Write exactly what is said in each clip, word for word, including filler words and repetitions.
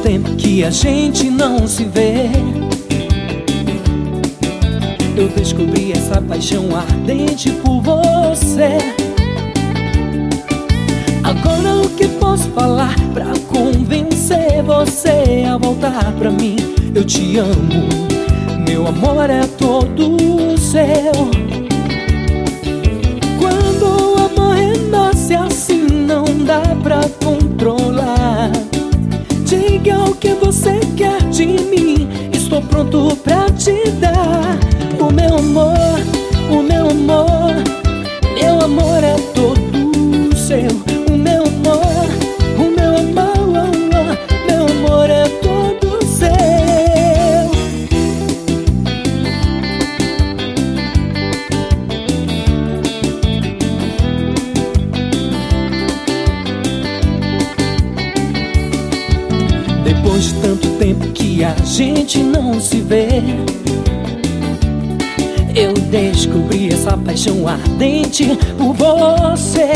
tempo que a gente não se vê, eu descobri essa paixão ardente por você. Agora o que posso falar pra convencer você a voltar pra mim? Eu te amo, meu amor é todo seu. Quando o amor renasce assim não dá pra controlar. Diga o que você quer de mim, estou pronto pra te dar. O meu amor, o meu amor, meu amor é todo seu. O meu amor, o meu amor, meu amor é todo seu. Depois de tanto tempo que a gente não se vê, eu descobri essa paixão ardente por você.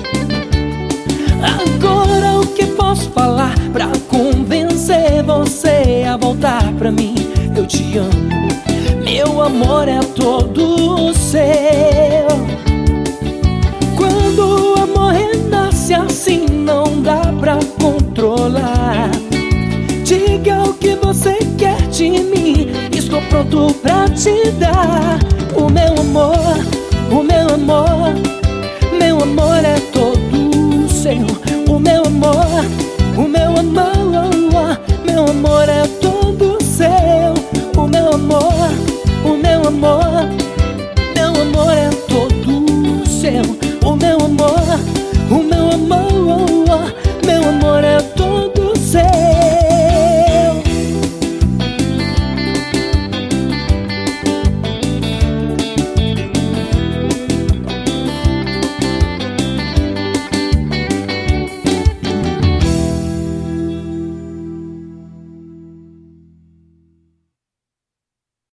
Agora o que posso falar pra convencer você a voltar pra mim? Eu te amo, meu amor é todo seu. Quando o amor renasce assim não dá pra controlar. Diga o que você quer de mim, estou pronto pra te dar. O meu amor, o meu amor,